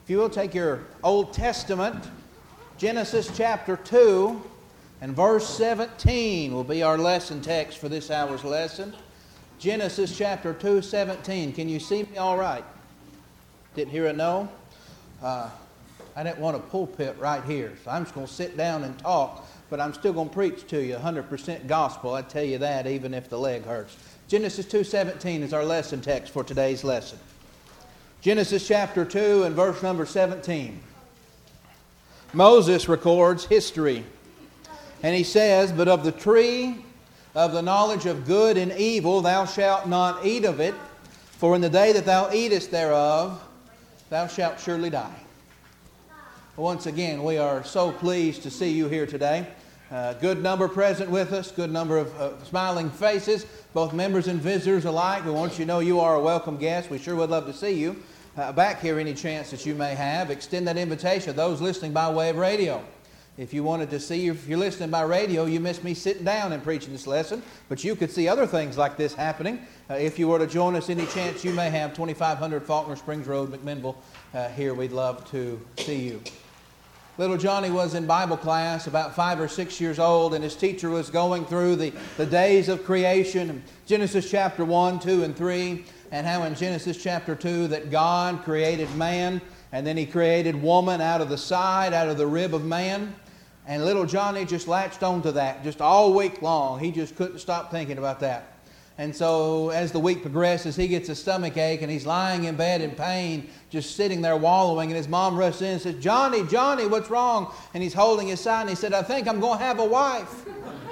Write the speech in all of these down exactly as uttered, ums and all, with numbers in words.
If you will, take your Old Testament, Genesis chapter two and verse seventeen will be our lesson text for this hour's lesson. Genesis chapter two, seventeen. Can you see me all right? Didn't hear a no? Uh, I didn't want a pulpit right here, so I'm just going to sit down and talk, but I'm still going to preach to you one hundred percent gospel. I tell you that, even if the leg hurts. Genesis two seventeen is our lesson text for today's lesson. Genesis chapter two and verse number seventeen. Moses records history, and he says, "But of the tree of the knowledge of good and evil thou shalt not eat of it, for in the day that thou eatest thereof thou shalt surely die." Once again, we are so pleased to see you here today. Uh, good number present with us, good number of uh, smiling faces, both members and visitors alike. We want you to know you are a welcome guest. We sure would love to see you uh, back here any chance that you may have. Extend that invitation to those listening by way of radio. If you wanted to see, if you're listening by radio, you missed me sitting down and preaching this lesson, but you could see other things like this happening. Uh, if you were to join us any chance you may have, twenty-five hundred Faulkner Springs Road, McMinnville, uh, here, we'd love to see you. Little Johnny was in Bible class, about five or six years old, and his teacher was going through the, the days of creation, Genesis chapter one, two, and three, and how in Genesis chapter two that God created man, and then He created woman out of the side, out of the rib of man. And little Johnny just latched onto that just all week long. He just couldn't stop thinking about that. And so as the week progresses, he gets a stomach ache and he's lying in bed in pain, just sitting there wallowing. And his mom rushes in and says, "Johnny, Johnny, what's wrong?" And he's holding his side and he said, "I think I'm going to have a wife."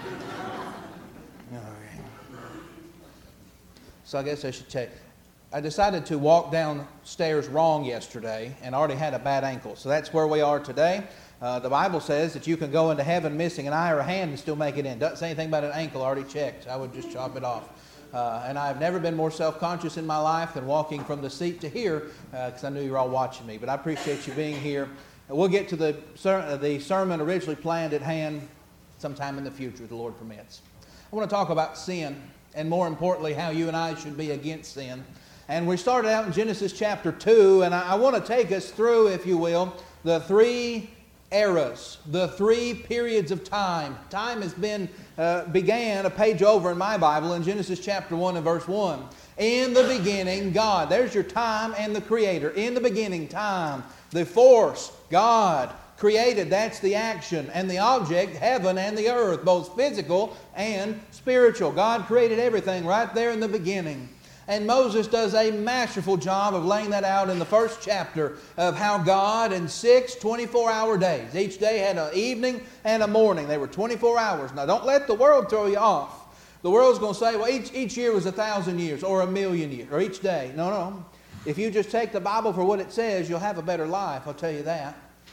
So I guess I should tell you, I decided to walk downstairs wrong yesterday and already had a bad ankle. So that's where we are today. Uh, the Bible says that you can go into heaven missing an eye or a hand and still make it in. Doesn't say anything about an ankle. Already checked. I would just chop it off. Uh, and I've never been more self-conscious in my life than walking from the seat to here because uh, I knew you were all watching me. But I appreciate you being here. We'll get to the, ser- the sermon originally planned at hand sometime in the future, if the Lord permits. I want to talk about sin, and more importantly, how you and I should be against sin. And we started out in Genesis chapter two, and I, I want to take us through, if you will, the three eras, the three periods of time. Time has been, uh, began a page over in my Bible in Genesis chapter one and verse one. In the beginning, God. There's your time and the Creator. In the beginning, time. The force, God, created. That's the action. And the object, heaven and the earth, both physical and spiritual. God created everything right there in the beginning. And Moses does a masterful job of laying that out in the first chapter of how God in six twenty-four hour days, each day had an evening and a morning. They were twenty-four hours. Now don't let the world throw you off. The world's going to say, well, each, each year was a thousand years or a million years or each day. No, no. If you just take the Bible for what it says, you'll have a better life, I'll tell you that.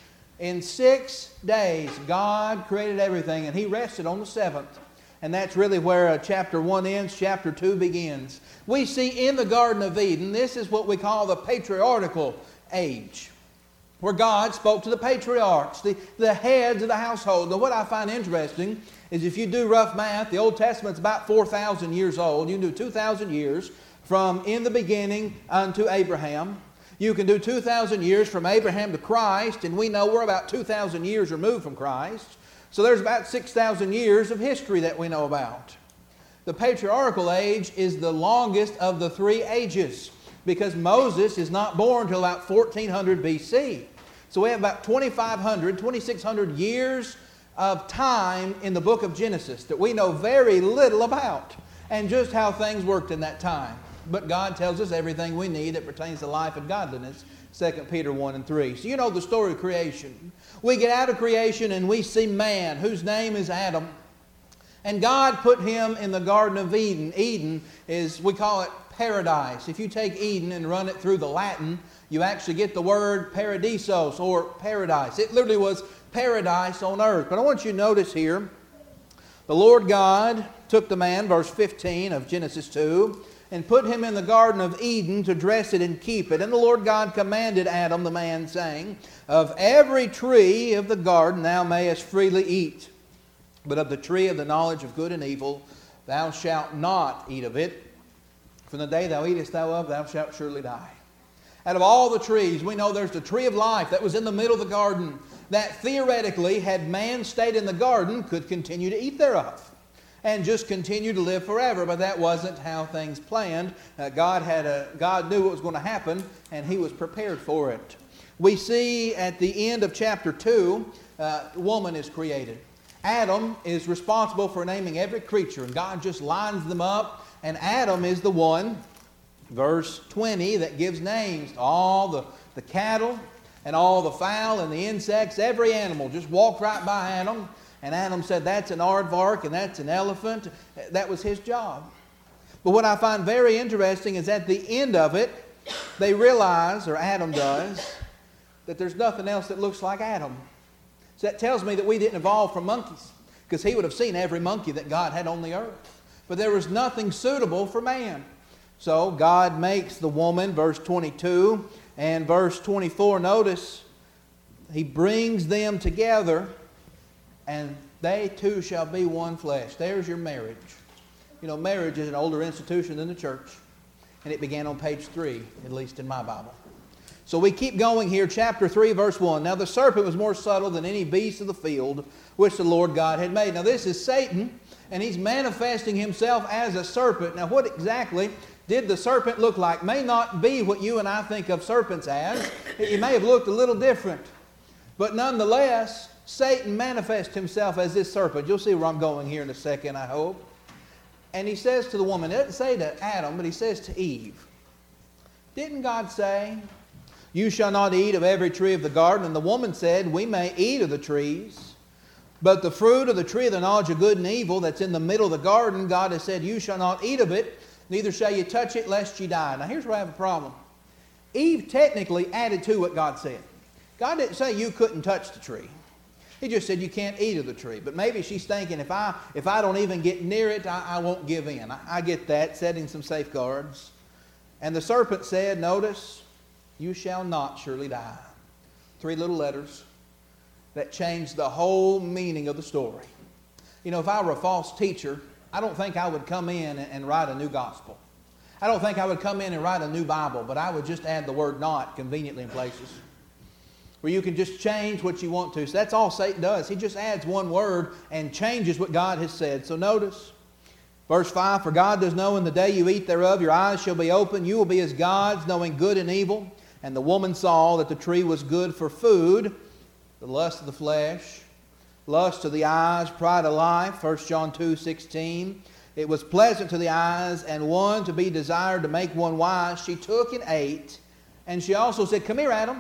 In six days, God created everything and He rested on the seventh. And that's really where uh, chapter one ends, chapter two begins. We see in the Garden of Eden, this is what we call the patriarchal age, where God spoke to the patriarchs, the, the heads of the household. Now what I find interesting is if you do rough math, the Old Testament's about four thousand years old. You can do two thousand years from in the beginning unto Abraham. You can do two thousand years from Abraham to Christ, and we know we're about two thousand years removed from Christ. So there's about six thousand years of history that we know about. The patriarchal age is the longest of the three ages because Moses is not born until about fourteen hundred B C. So we have about twenty-five hundred, twenty-six hundred years of time in the book of Genesis that we know very little about and just how things worked in that time. But God tells us everything we need that pertains to life and godliness. Second Peter one and three. So you know the story of creation. We get out of creation and we see man, whose name is Adam. And God put him in the Garden of Eden. Eden is, we call it paradise. If you take Eden and run it through the Latin, you actually get the word paradisos, or paradise. It literally was paradise on earth. But I want you to notice here, the Lord God took the man, verse fifteen of Genesis two, and put him in the Garden of Eden to dress it and keep it. And the Lord God commanded Adam, the man, saying, "Of every tree of the garden thou mayest freely eat, but of the tree of the knowledge of good and evil thou shalt not eat of it. From the day thou eatest thereof thou shalt surely die." Out of all the trees, we know there's the tree of life that was in the middle of the garden that theoretically, had man stayed in the garden, could continue to eat thereof and just continue to live forever. But that wasn't how things planned. Uh, God had a, God knew what was going to happen, and He was prepared for it. We see at the end of chapter two, uh, woman is created. Adam is responsible for naming every creature, and God just lines them up, and Adam is the one, verse twenty, that gives names to all the, the cattle and all the fowl and the insects. Every animal just walked right by Adam. And Adam said, that's an aardvark and that's an elephant. That was his job. But what I find very interesting is at the end of it, they realize, or Adam does, that there's nothing else that looks like Adam. So that tells me that we didn't evolve from monkeys, because he would have seen every monkey that God had on the earth. But there was nothing suitable for man. So God makes the woman, verse twenty-two, and verse twenty-four, notice, He brings them together, and they two shall be one flesh. There's your marriage. You know, marriage is an older institution than the church, and it began on page three, at least in my Bible. So we keep going here, chapter three, verse one. Now the serpent was more subtle than any beast of the field which the Lord God had made. Now this is Satan, and he's manifesting himself as a serpent. Now what exactly did the serpent look like? May not be what you and I think of serpents as. It may have looked a little different. But nonetheless, Satan manifests himself as this serpent. You'll see where I'm going here in a second, I hope. And he says to the woman, it doesn't say to Adam, but he says to Eve, didn't God say, you shall not eat of every tree of the garden? And the woman said, we may eat of the trees, but the fruit of the tree of the knowledge of good and evil that's in the middle of the garden, God has said, you shall not eat of it, neither shall you touch it, lest you die. Now here's where I have a problem. Eve technically added to what God said. God didn't say you couldn't touch the tree. He just said you can't eat of the tree. But maybe she's thinking, if I if I don't even get near it, I, I won't give in. I, I get that, setting some safeguards. And the serpent said, notice, you shall not surely die. Three little letters that changed the whole meaning of the story. You know, if I were a false teacher, I don't think I would come in and write a new gospel. I don't think I would come in and write a new Bible, but I would just add the word not conveniently in places where you can just change what you want to. So that's all Satan does. He just adds one word and changes what God has said. So notice, verse five, for God does know in the day you eat thereof, your eyes shall be open. You will be as gods, knowing good and evil. And the woman saw that the tree was good for food, the lust of the flesh, lust of the eyes, pride of life, First John two sixteen. It was pleasant to the eyes, and one to be desired to make one wise. She took and ate, and she also said, come here, Adam.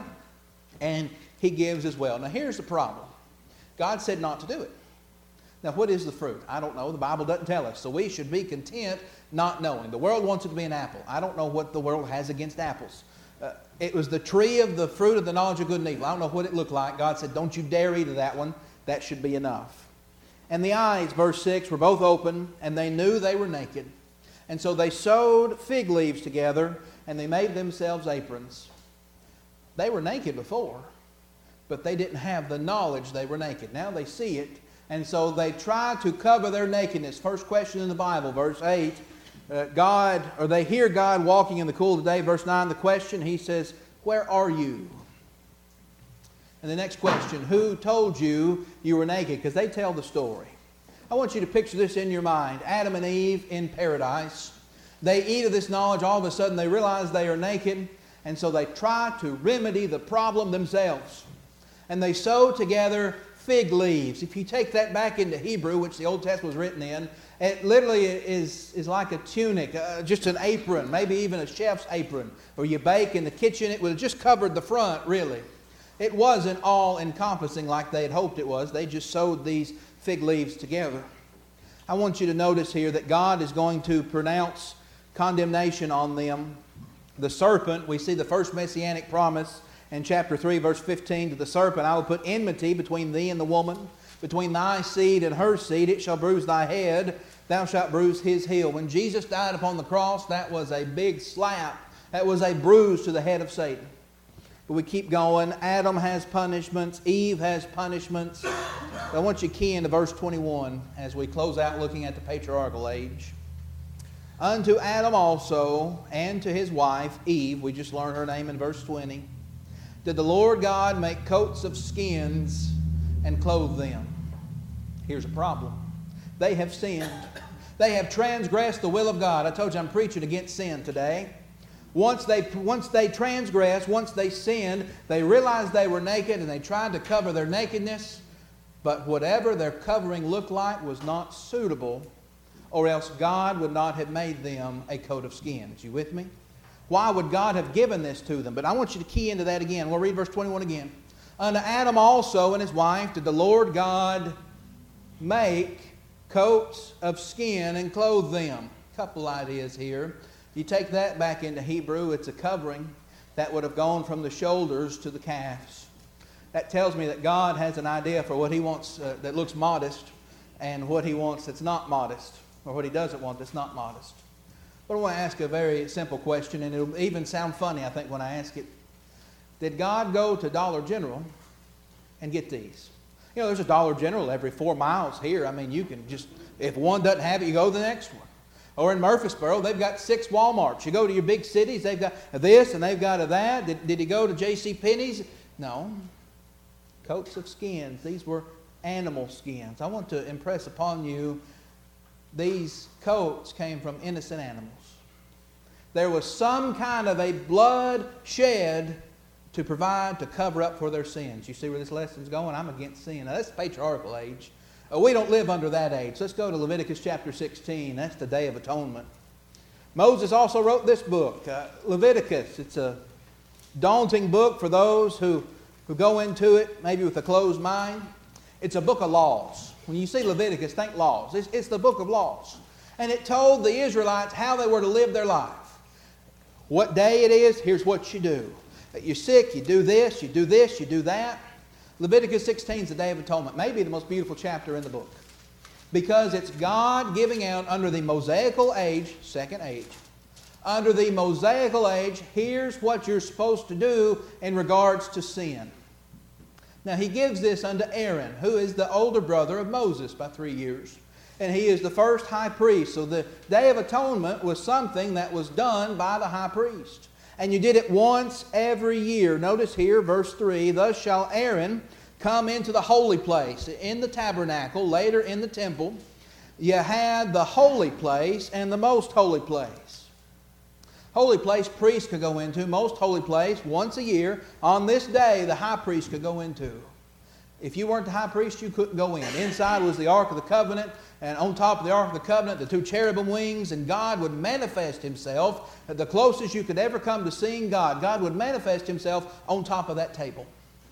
And he gives as well. Now here's the problem. God said not to do it. Now what is the fruit? I don't know. The Bible doesn't tell us. So we should be content not knowing. The world wants it to be an apple. I don't know what the world has against apples. Uh, it was the tree of the fruit of the knowledge of good and evil. I don't know what it looked like. God said, don't you dare eat of that one. That should be enough. And the eyes, verse six, were both open, and they knew they were naked. And so they sewed fig leaves together, and they made themselves aprons. They were naked before, but they didn't have the knowledge they were naked. Now they see it, and so they try to cover their nakedness. First question in the Bible, verse eight, uh, God, or they hear God walking in the cool of the day. Verse nine, the question, he says, where are you? And the next question, who told you you were naked? Because they tell the story. I want you to picture this in your mind. Adam and Eve in paradise. They eat of this knowledge. All of a sudden they realize they are naked. And so they try to remedy the problem themselves. And they sew together fig leaves. If you take that back into Hebrew, which the Old Testament was written in, it literally is, is like a tunic, uh, just an apron, maybe even a chef's apron. Or you bake in the kitchen, it would have just covered the front, really. It wasn't all encompassing like they had hoped it was. They just sewed these fig leaves together. I want you to notice here that God is going to pronounce condemnation on them. The serpent, we see the first messianic promise in chapter three, verse fifteen, to the serpent, I will put enmity between thee and the woman, between thy seed and her seed. It shall bruise thy head, thou shalt bruise his heel. When Jesus died upon the cross, that was a big slap. That was a bruise to the head of Satan. But we keep going. Adam has punishments. Eve has punishments. But I want you to key into verse twenty-one as we close out looking at the patriarchal age. Unto Adam also, and to his wife, Eve, we just learned her name in verse twenty, did the Lord God make coats of skins and clothe them. Here's a problem. They have sinned. They have transgressed the will of God. I told you I'm preaching against sin today. Once they, once they transgressed, once they sinned, they realized they were naked and they tried to cover their nakedness. But whatever their covering looked like was not suitable, or else God would not have made them a coat of skins. You with me? Why would God have given this to them? But I want you to key into that again. We'll read verse twenty-one again. Unto Adam also and his wife did the Lord God make coats of skin and clothe them. A couple ideas here. You take that back into Hebrew, it's a covering that would have gone from the shoulders to the calves. That tells me that God has an idea for what He wants uh, that looks modest and what He wants that's not modest, or what He doesn't want that's not modest. But I want to ask a very simple question, and it'll even sound funny, I think, when I ask it. Did God go to Dollar General and get these? You know, there's a Dollar General every four miles here. I mean, you can just, if one doesn't have it, you go to the next one. Or in Murfreesboro, they've got six Walmarts. You go to your big cities, they've got this and they've got that. Did, did he go to J C Penney's? No. Coats of skins. These were animal skins. I want to impress upon you, these coats came from innocent animals. There was some kind of a blood shed to provide, to cover up for their sins. You see where this lesson's going? I'm against sin. Now, that's the patriarchal age. Uh, we don't live under that age. Let's go to Leviticus chapter sixteen. That's the Day of Atonement. Moses also wrote this book, uh, Leviticus. It's a daunting book for those who, who go into it maybe with a closed mind. It's a book of laws. When you see Leviticus, think laws. It's, it's the book of laws. And it told the Israelites how they were to live their life. What day it is, here's what you do. You're sick, you do this, you do this, you do that. Leviticus sixteen is the Day of Atonement. Maybe the most beautiful chapter in the book. Because it's God giving out under the Mosaical age, second age, under the Mosaical age, here's what you're supposed to do in regards to sin. Now He gives this unto Aaron, who is the older brother of Moses by three years. And he is the first high priest. So the Day of Atonement was something that was done by the high priest. And you did it once every year. Notice here, verse three, thus shall Aaron come into the holy place. In the tabernacle, later in the temple, you had the holy place and the most holy place. Holy place priests could go into. Most holy place, once a year, on this day, the high priest could go into. If you weren't the high priest, you couldn't go in. Inside was the Ark of the Covenant, and on top of the Ark of the Covenant, the two cherubim wings, and God would manifest Himself at the closest you could ever come to seeing God. God would manifest Himself on top of that table.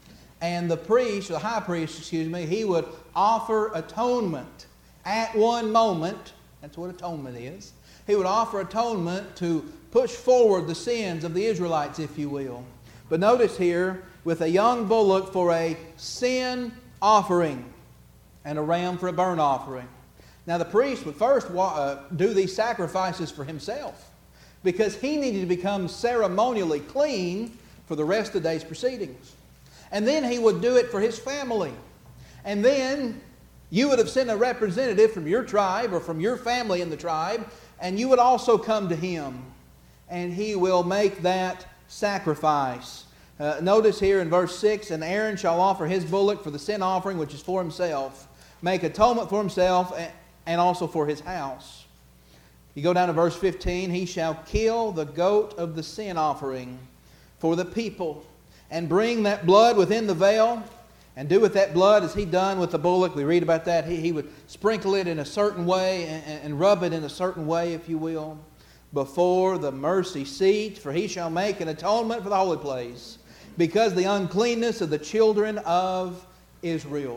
And the priest, the high priest, excuse me, he would offer atonement at one moment. That's what atonement is. He would offer atonement to push forward the sins of the Israelites, if you will. But notice here, with a young bullock for a sin offering and a ram for a burnt offering. Now the priest would first uh, do these sacrifices for himself because he needed to become ceremonially clean for the rest of the day's proceedings. And then he would do it for his family. And then you would have sent a representative from your tribe or from your family in the tribe, and you would also come to him, and he will make that sacrifice. Uh, notice here in verse six, and Aaron shall offer his bullock for the sin offering, which is for himself, make atonement for himself and, and also for his house. You go down to verse fifteen, he shall kill the goat of the sin offering for the people, and bring that blood within the veil, and do with that blood as he done with the bullock. We read about that. He, he would sprinkle it in a certain way and, and rub it in a certain way, if you will, before the mercy seat, for he shall make an atonement for the holy place, because the uncleanness of the children of Israel.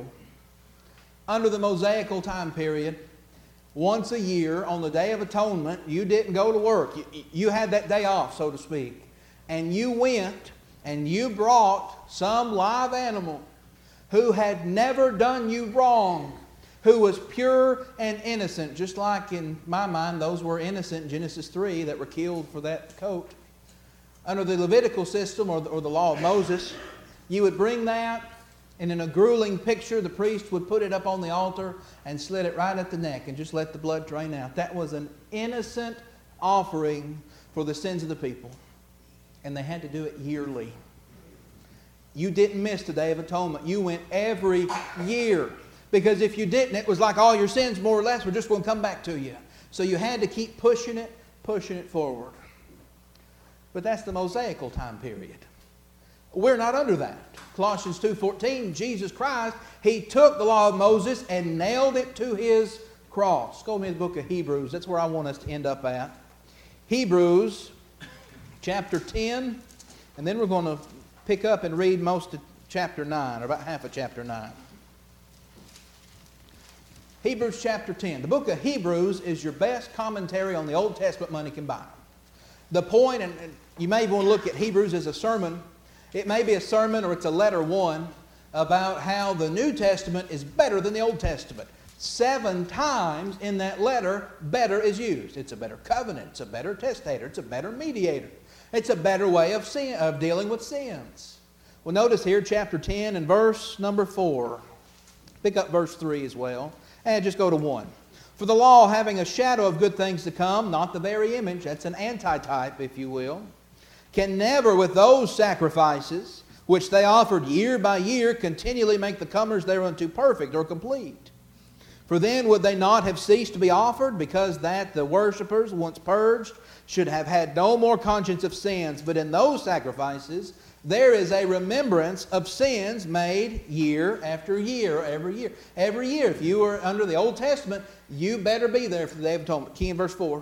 Under the Mosaical time period, once a year on the Day of Atonement, you didn't go to work. You, you had that day off, so to speak. And you went and you brought some live animal who had never done you wrong, who was pure and innocent, just like in my mind those were innocent in Genesis three that were killed for that coat. Under the Levitical system or the, or the law of Moses, you would bring that, and in a grueling picture, the priest would put it up on the altar and slit it right at the neck and just let the blood drain out. That was an innocent offering for the sins of the people. And they had to do it yearly. You didn't miss the Day of Atonement. You went every year. Because if you didn't, it was like all your sins more or less were just going to come back to you. So you had to keep pushing it, pushing it forward. But that's the Mosaical time period. We're not under that. Colossians two fourteen, Jesus Christ, He took the law of Moses and nailed it to His cross. Go with me to the book of Hebrews. That's where I want us to end up at. Hebrews chapter ten. And then we're going to pick up and read most of chapter nine, or about half of chapter nine. Hebrews chapter ten. The book of Hebrews is your best commentary on the Old Testament money can buy. The point, and you may want to look at Hebrews as a sermon. It may be a sermon or it's a letter one about how the New Testament is better than the Old Testament. Seven times in that letter, better is used. It's a better covenant. It's a better testator. It's a better mediator. It's a better way of sin, of dealing with sins. Well, notice here, chapter ten and verse number four. Pick up verse three as well. And just go to one. For the law, having a shadow of good things to come, not the very image, that's an antitype, if you will, can never with those sacrifices, which they offered year by year, continually make the comers thereunto perfect or complete. For then would they not have ceased to be offered, because that the worshippers, once purged, should have had no more conscience of sins. But in those sacrifices, there is a remembrance of sins made year after year, every year. Every year, if you are under the Old Testament, you better be there for the Day of Atonement. Key in verse four.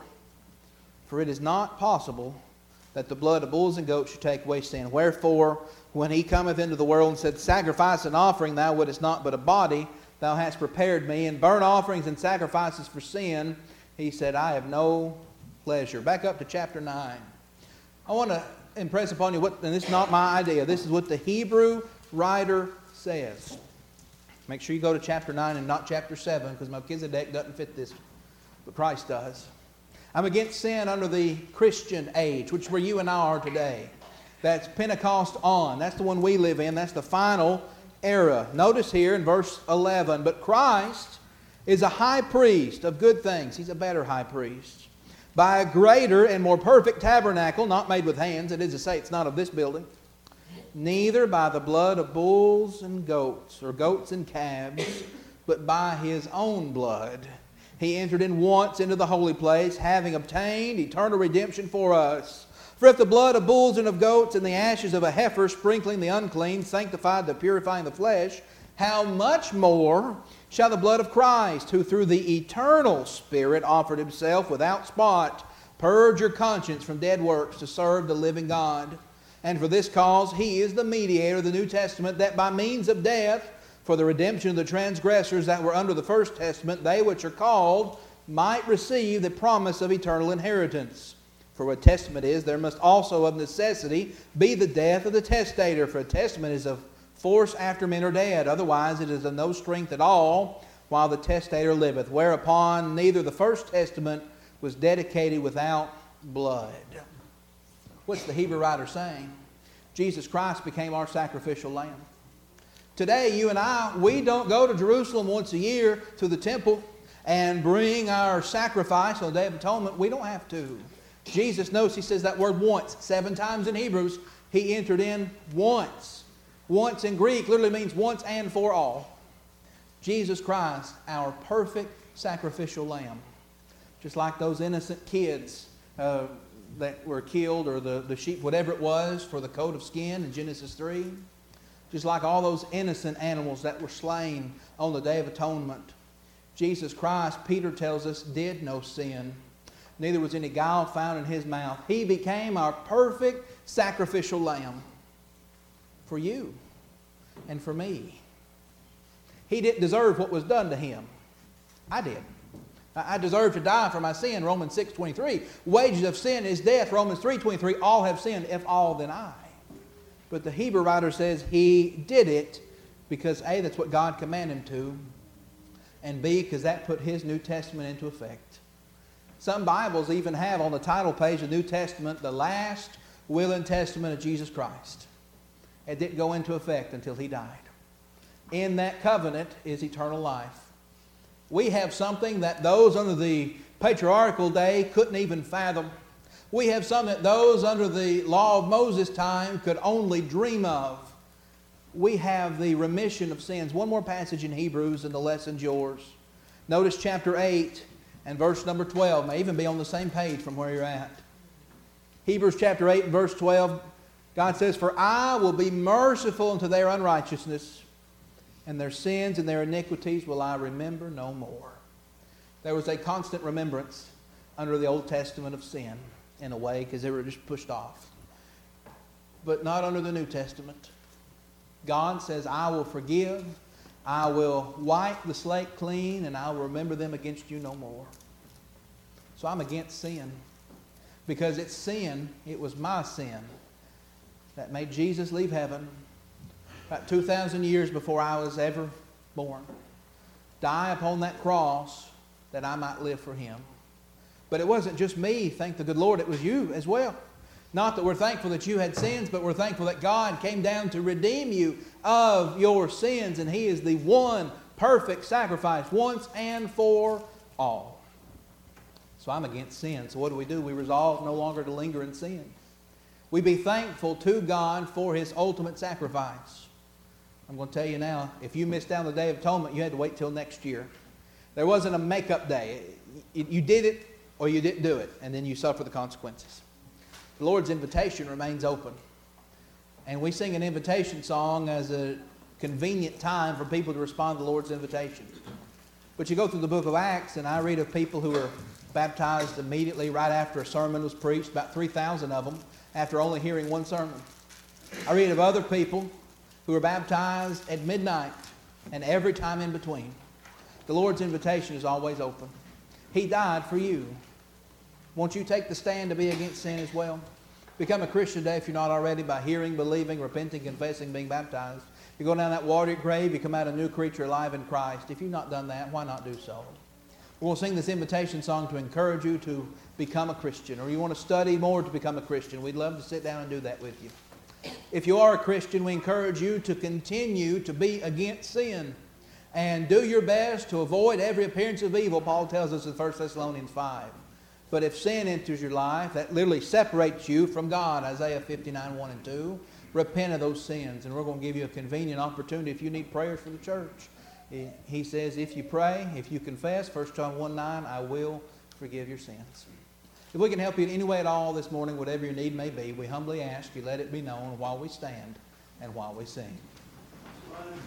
For it is not possible that the blood of bulls and goats should take away sin. Wherefore, when He cometh into the world and said, Sacrifice and offering thou wouldest not, but a body thou hast prepared me, and burnt offerings and sacrifices for sin, He said, I have no pleasure. Back up to chapter nine. I want to impress upon you, what, and this is not my idea, this is what the Hebrew writer says. Make sure you go to chapter nine and not chapter seven, because Melchizedek doesn't fit this, but Christ does. I'm against sin under the Christian age, which is where you and I are today. That's Pentecost on. That's the one we live in. That's the final era. Notice here in verse eleven, but Christ is a high priest of good things. He's a better high priest. By a greater and more perfect tabernacle, not made with hands. It is to say it's not of this building. Neither by the blood of bulls and goats, or goats and calves, but by His own blood. He entered in once into the holy place, having obtained eternal redemption for us. For if the blood of bulls and of goats and the ashes of a heifer sprinkling the unclean sanctified the purifying the flesh, how much more shall the blood of Christ, who through the eternal Spirit offered Himself without spot, purge your conscience from dead works to serve the living God? And for this cause He is the mediator of the New Testament, that by means of death, for the redemption of the transgressors that were under the first testament, they which are called might receive the promise of eternal inheritance. For what testament is, there must also of necessity be the death of the testator. For a testament is of force after men are dead. Otherwise it is of no strength at all while the testator liveth. Whereupon neither the first testament was dedicated without blood. What's the Hebrew writer saying? Jesus Christ became our sacrificial lamb. Today, you and I, we don't go to Jerusalem once a year to the temple and bring our sacrifice on the Day of Atonement. We don't have to. Jesus knows, He says that word once, seven times in Hebrews. He entered in once. Once in Greek literally means once and for all. Jesus Christ, our perfect sacrificial lamb. Just like those innocent kids uh, that were killed, or the, the sheep, whatever it was, for the coat of skin in Genesis three. Just like all those innocent animals that were slain on the Day of Atonement. Jesus Christ, Peter tells us, did no sin. Neither was any guile found in His mouth. He became our perfect sacrificial lamb for you and for me. He didn't deserve what was done to Him. I did. I deserve to die for my sin, Romans six twenty-three. Wages of sin is death, Romans three twenty-three. All have sinned, if all, then I. But the Hebrew writer says He did it because A, that's what God commanded Him to, and B, because that put His New Testament into effect. Some Bibles even have on the title page of the New Testament the last will and testament of Jesus Christ. It didn't go into effect until He died. In that covenant is eternal life. We have something that those under the patriarchal day couldn't even fathom. We have something that those under the law of Moses' time could only dream of. We have the remission of sins. One more passage in Hebrews and the lesson's yours. Notice chapter eight and verse number twelve. May even be on the same page from where you're at. Hebrews chapter eight and verse twelve. God says, "For I will be merciful unto their unrighteousness, and their sins and their iniquities will I remember no more." There was a constant remembrance under the Old Testament of sin, in a way, because they were just pushed off. But not under the New Testament. God says, "I will forgive, I will wipe the slate clean, and I will remember them against you no more." So I'm against sin. Because it's sin, it was my sin, that made Jesus leave heaven about two thousand years before I was ever born. Die upon that cross that I might live for Him. But it wasn't just me, thank the good Lord, it was you as well. Not that we're thankful that you had sins, but we're thankful that God came down to redeem you of your sins, and He is the one perfect sacrifice once and for all. So I'm against sin. So what do we do? We resolve no longer to linger in sin. We be thankful to God for His ultimate sacrifice. I'm going to tell you now, if you missed out on the Day of Atonement, you had to wait till next year. There wasn't a make-up day. You did it or you didn't do it, and then you suffer the consequences. The Lord's invitation remains open. And we sing an invitation song as a convenient time for people to respond to the Lord's invitation. But you go through the book of Acts, and I read of people who were baptized immediately right after a sermon was preached, about three thousand of them, after only hearing one sermon. I read of other people who were baptized at midnight and every time in between. The Lord's invitation is always open. He died for you. Won't you take the stand to be against sin as well? Become a Christian today if you're not already, by hearing, believing, repenting, confessing, being baptized. You go down that watery grave, you come out a new creature alive in Christ. If you've not done that, why not do so? We'll sing this invitation song to encourage you to become a Christian, or you want to study more to become a Christian. We'd love to sit down and do that with you. If you are a Christian, we encourage you to continue to be against sin and do your best to avoid every appearance of evil, Paul tells us in First Thessalonians five. But if sin enters your life, that literally separates you from God, Isaiah fifty-nine, one and two. Repent of those sins, and we're going to give you a convenient opportunity if you need prayers for the church. He says, if you pray, if you confess, First John one nine, I will forgive your sins. If we can help you in any way at all this morning, whatever your need may be, we humbly ask you let it be known while we stand and while we sing.